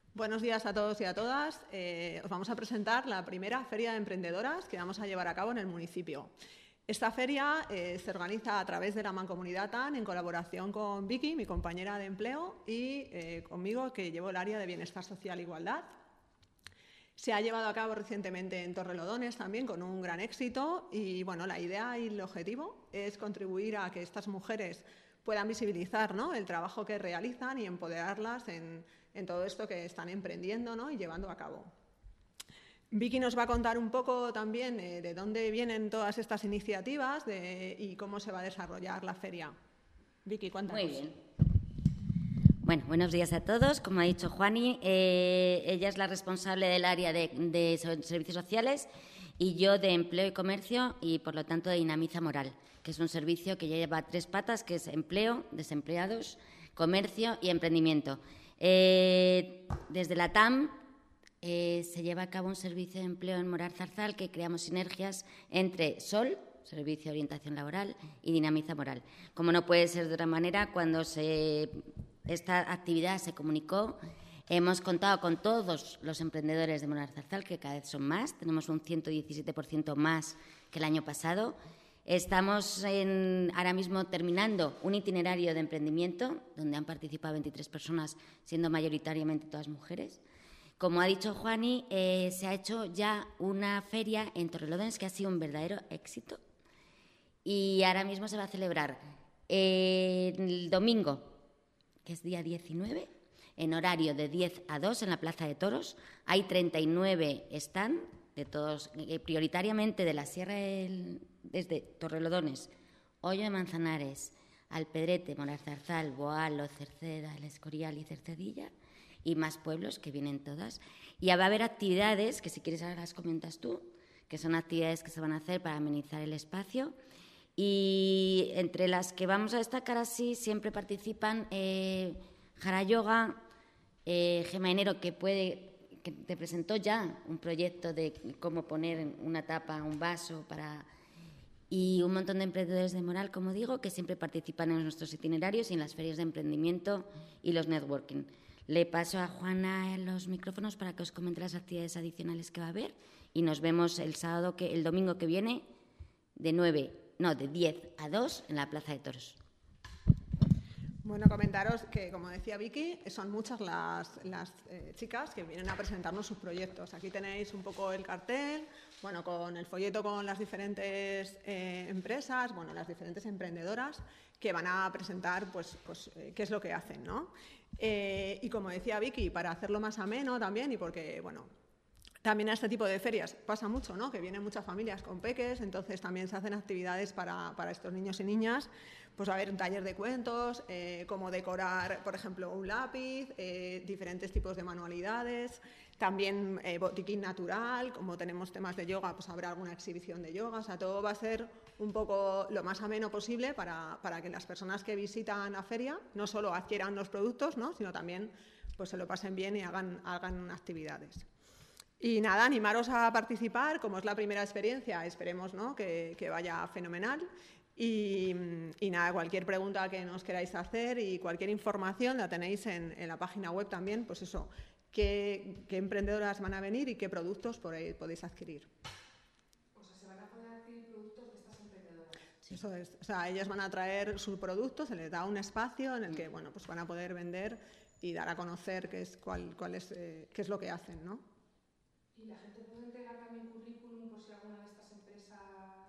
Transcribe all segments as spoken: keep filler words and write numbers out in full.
Buenos días a todos y a todas. Eh, os vamos a presentar la primera Feria de Emprendedoras que vamos a llevar a cabo en el municipio. Esta feria eh, se organiza a través de la Mancomunidad T A N en colaboración con Vicky, mi compañera de empleo, y eh, conmigo, que llevo el área de Bienestar Social e Igualdad. Se ha llevado a cabo recientemente en Torrelodones también con un gran éxito y bueno, la idea y el objetivo es contribuir a que estas mujeres puedan visibilizar, ¿no?, el trabajo que realizan y empoderarlas en, en todo esto que están emprendiendo, ¿no?, y llevando a cabo. Vicky nos va a contar un poco también eh, de dónde vienen todas estas iniciativas de, y cómo se va a desarrollar la feria. Vicky, cuéntanos. Muy bien. Bueno, buenos días a todos. Como ha dicho Juani, eh, ella es la responsable del área de, de servicios sociales y yo de empleo y comercio y, por lo tanto, de Dinamiza Moral, que es un servicio que ya lleva tres patas, que es empleo, desempleados, comercio y emprendimiento. Eh, desde la T A M eh, se lleva a cabo un servicio de empleo en Morar Zarzal que creamos sinergias entre Sol, Servicio de Orientación Laboral, y Dinamiza Moral. Como no puede ser de otra manera, cuando se, esta actividad se comunicó, hemos contado con todos los emprendedores de Morar Zarzal, que cada vez son más, tenemos un ciento diecisiete por ciento más que el año pasado. Estamos en, ahora mismo terminando un itinerario de emprendimiento donde han participado veintitrés personas, siendo mayoritariamente todas mujeres. Como ha dicho Juani, eh, se ha hecho ya una feria en Torrelodones que ha sido un verdadero éxito y ahora mismo se va a celebrar eh, el domingo, que es día diecinueve, en horario de diez a dos en la Plaza de Toros. Hay treinta y nueve stand de todos, eh, prioritariamente de la Sierra del, desde Torrelodones, Hoyo de Manzanares, Alpedrete, Morar Zarzal, Boalo, Cerceda, El Escorial y Cercedilla, y más pueblos que vienen todas. Y va a haber actividades, que si quieres ahora las comentas tú, que son actividades que se van a hacer para amenizar el espacio. Y entre las que vamos a destacar así, siempre participan eh, Jara Yoga, eh, Gema Enero, que puede... que te presentó ya un proyecto de cómo poner una tapa a un vaso para... y un montón de emprendedores de moral, como digo, que siempre participan en nuestros itinerarios y en las ferias de emprendimiento y los networking. Le paso a Juana los micrófonos para que os comente las actividades adicionales que va a haber y nos vemos el sábado, que el domingo que viene, de nueve, no, de diez a dos en la Plaza de Toros. Bueno, comentaros que, como decía Vicky, son muchas las, las eh, chicas que vienen a presentarnos sus proyectos. Aquí tenéis un poco el cartel, bueno, con el folleto con las diferentes eh, empresas, bueno, las diferentes emprendedoras que van a presentar, pues, pues eh, qué es lo que hacen, ¿no? Eh, y como decía Vicky, para hacerlo más ameno también y porque, bueno, también a este tipo de ferias pasa mucho, ¿no?, que vienen muchas familias con peques, entonces también se hacen actividades para, para estos niños y niñas. Pues va a haber un taller de cuentos, eh, cómo decorar, por ejemplo, un lápiz, eh, diferentes tipos de manualidades, también eh, botiquín natural, como tenemos temas de yoga, pues habrá alguna exhibición de yoga, o sea, todo va a ser un poco lo más ameno posible para, para que las personas que visitan la feria no solo adquieran los productos, ¿no?, sino también pues se lo pasen bien y hagan, hagan actividades. Y nada, animaros a participar, como es la primera experiencia, esperemos, ¿no?, que, que vaya fenomenal. Y, y nada, cualquier pregunta que nos queráis hacer y cualquier información la tenéis en, en la página web también, pues eso, qué, qué emprendedoras van a venir y qué productos podéis, podéis adquirir. O sea, se van a poder adquirir productos de estas emprendedoras. Sí. Eso es, o sea, ellas van a traer sus productos, se les da un espacio en el que, bueno, pues van a poder vender y dar a conocer qué es, cuál, cuál es, eh, qué es lo que hacen, ¿no? ¿Y la gente puede entregar también currículum por si alguna de estas empresas...?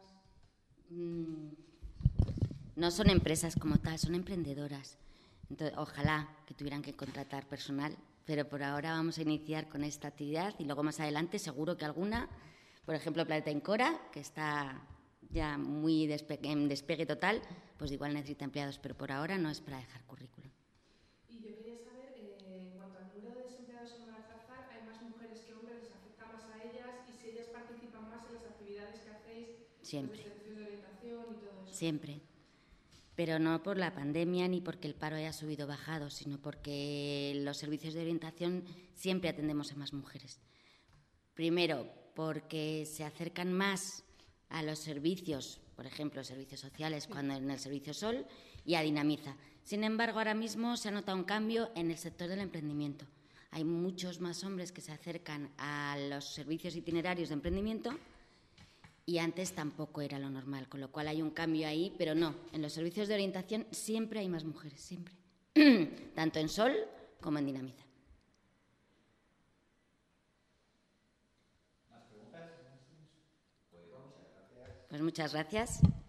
Mm, no son empresas como tal, son emprendedoras. Entonces, ojalá que tuvieran que contratar personal, pero por ahora vamos a iniciar con esta actividad y luego más adelante seguro que alguna, por ejemplo, Planeta Incora, que está ya muy despe- en despegue total, pues igual necesita empleados, pero por ahora no es para dejar currículum. Y yo quería saber, eh, en cuanto al número de desempleados en Morar Zarzal, ¿hay más mujeres que hombres? ¿Les afecta más a ellas? Y si ellas participan más en las actividades que hacéis, Siempre. los servicios de orientación y todo eso. Siempre. Pero no por la pandemia ni porque el paro haya subido o bajado, sino porque los servicios de orientación siempre atendemos a más mujeres. Primero, porque se acercan más a los servicios, por ejemplo, servicios sociales, cuando en el Servicio Sol, y a Dinamiza. Sin embargo, ahora mismo se ha notado un cambio en el sector del emprendimiento. hay muchos más hombres que se acercan a los servicios itinerarios de emprendimiento y antes tampoco era lo normal, con lo cual hay un cambio ahí, pero no, en los servicios de orientación siempre hay más mujeres, siempre, tanto en Sol como en Dinamiza. ¿Más preguntas? Pues muchas gracias. Pues muchas gracias.